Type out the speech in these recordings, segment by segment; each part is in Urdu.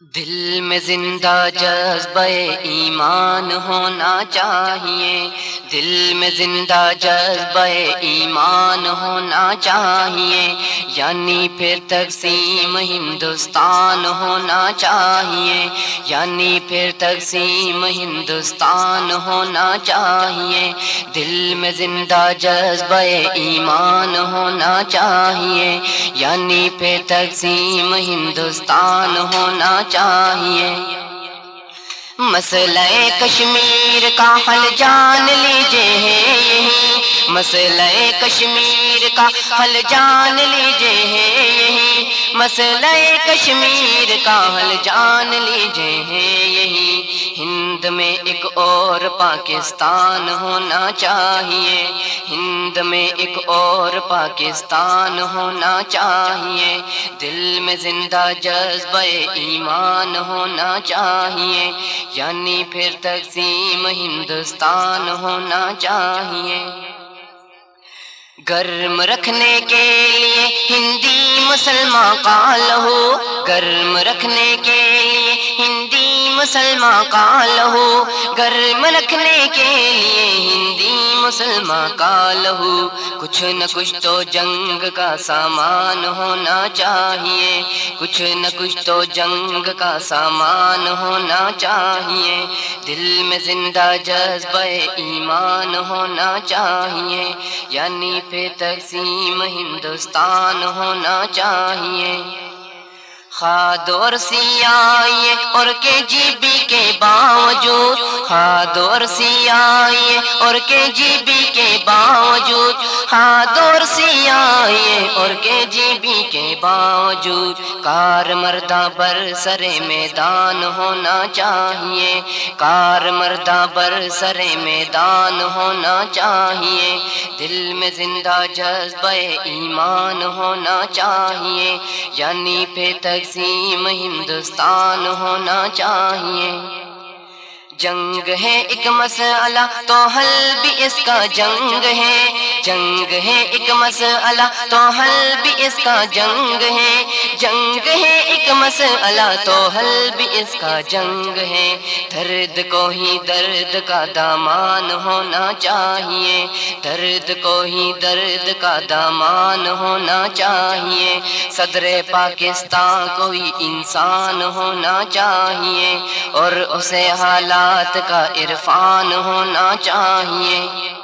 دل میں زندہ جذبہ ایمان ہونا چاہیے، دل میں زندہ جذبہ ایمان ہونا چاہیے، یعنی پھر تقسیم ہندوستان ہونا چاہیے، یعنی پھر تقسیم ہندوستان ہونا چاہیے، دل میں زندہ جذبہ ایمان ہونا چاہیے، یعنی پھر تقسیم ہندوستان ہونا چاہیے۔ مسئلہ کشمیر کا حل جان لیجئے یہی، مسئلہ کشمیر کا حل جان لیجئے یہی، مسئلہ کشمیر کا حل جان لیجئے یہی، ہند میں ایک اور پاکستان ہونا چاہیے، ہند میں ایک اور پاکستان ہونا چاہیے، دل میں زندہ جذبہ ایمان ہونا چاہیے، یعنی پھر تقسیم ہندوستان ہونا چاہیے۔ گرم رکھنے کے لیے ہندی مسلمان کا لہو، گرم رکھنے کے لیے ہندی مسلمان کا لہو، گرم رکھنے کے لیے ہندی مسلمان کا لہو، کچھ نہ کچھ تو جنگ کا سامان ہونا چاہیے، کچھ نہ کچھ تو جنگ کا سامان ہونا چاہیے، دل میں زندہ جذبہ ایمان ہونا چاہیے، یعنی پھر تقسیم ہندوستان ہونا چاہیے۔ خاد اور سیائی اور کے جی بی کے باوجود، خاد اور سیائی اور کے جی بی کے باوجود، خاد اور سیائی اور کے جی بی کے باوجود، کار مردہ بر سر میدان ہونا چاہیے، کار مردہ بر سر میدان ہونا چاہیے، دل میں زندہ جذبہ ایمان ہونا چاہیے، یعنی پھر تقسیم ہندوستان ہونا چاہیے۔ جنگ ہے ایک مسئلہ تو حل بھی اس کا جنگ ہے، جنگ ہے ایک مسئلہ تو حل بھی اس کا جنگ ہے، جنگ ہے ایک مسئلہ تو حل بھی اس کا جنگ ہے، درد کو ہی درد کا دامان ہونا چاہیے، درد کو ہی درد کا دامان ہونا چاہیے، صدر پاکستان کوئی انسان ہونا چاہیے، اور اسے حالات کا عرفان ہونا چاہیے۔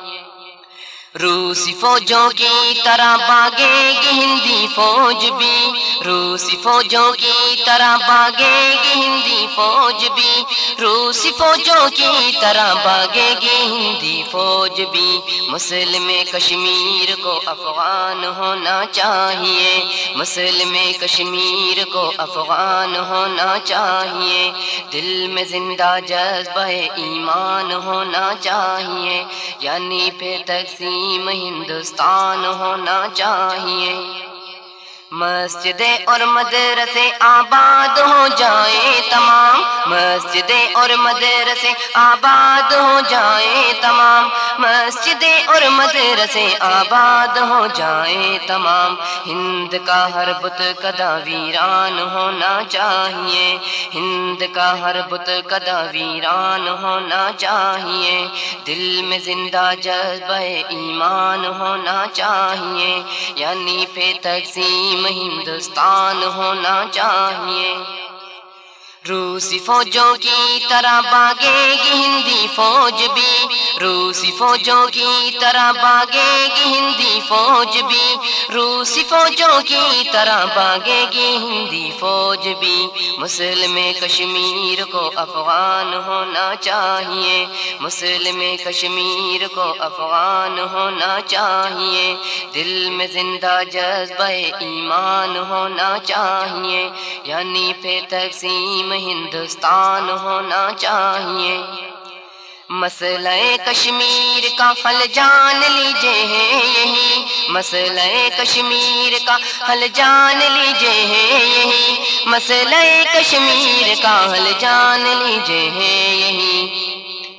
روسی فوجوں کی طرح بھاگے گی ہندی فوج بھی، روسی فوجوں کی طرح بھاگے گی ہندی فوج بھی، روسی فوجوں کی طرح بھاگے گی ہندی فوج بھی، مسلم کشمیر کو افغان ہونا چاہیے، مسلم کشمیر کو افغان ہونا چاہیے، دل میں زندہ جذبہ ایمان ہونا چاہیے، یعنی پھر تقسیم ہندوستان ہونا چاہیے۔ مسجدیں اور مدرسے آباد ہو جائیں تمام، مسجدیں اور مدرسے آباد ہو جائیں تمام، مسجدیں اور مدرسے آباد ہو جائیں تمام، ہند کا ہر بت کدا ویران ہونا چاہیے، ہند کا ہر بت کدا ویران ہونا چاہیے، دل میں زندہ جذبہ ایمان ہونا چاہیے، یعنی پھر تقسیم ہندوستان ہونا چاہیے۔ روسی فوجوں کی طرح بھاگے گی ہندی فوج بھی، روسی فوجوں کی طرح بھاگے گی ہندی فوج بھی، روسی فوجوں کی طرح بھاگے گی ہندی فوج بھی، مسلم کشمیر کو افغان ہونا چاہیے، مسلم کشمیر کو افغان ہونا چاہیے، دل میں زندہ جذبہ ایمان ہونا چاہیے، یعنی پھر تقسیم ہندوستان ہونا چاہیے۔ مسئلہ کشمیر کا حل جان لیجئے یہی، مسئلہ کشمیر کا حل جان لیجئے یہی، مسئلہ کشمیر کا حل جان لیجئے یہی،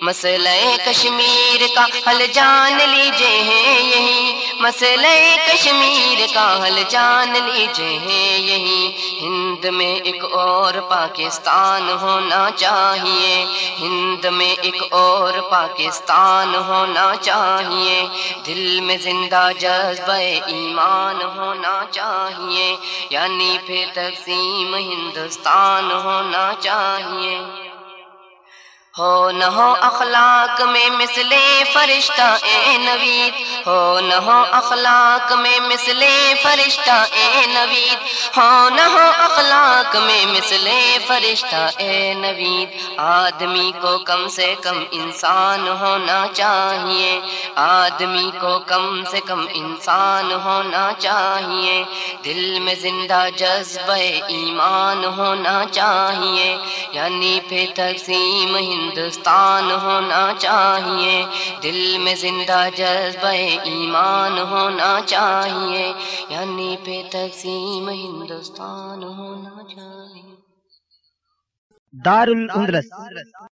مسئلہ کشمیر کا حل جان لیجئے ہیں یہی، مسئلہ کشمیر کا حل جان لیجئے ہیں یہی، ہند میں ایک اور پاکستان ہونا چاہیے، ہند میں ایک اور پاکستان ہونا چاہیے، دل میں زندہ جذبہ ایمان ہونا چاہیے، یعنی پھر تقسیم ہندوستان ہونا چاہیے۔ ہو نہ ہو اخلاق میں مثل فرشتہ اے نوید، ہو نہ ہو اخلاق میں مثل فرشتہ اے نوید، ہو نہ ہو اخلاق میں مثل فرشتہ اے نوید، آدمی کو کم سے کم انسان ہونا چاہیے، آدمی کو کم سے کم انسان ہونا چاہیے، دل میں زندہ جذبہ ایمان ہونا چاہیے، یعنی پھر تقسیم ہندوستان ہونا چاہیے، دل میں زندہ جذبہ ایمان ہونا چاہیے، یعنی پہ تقسیم ہندوستان ہونا چاہیے۔ دار الاندلس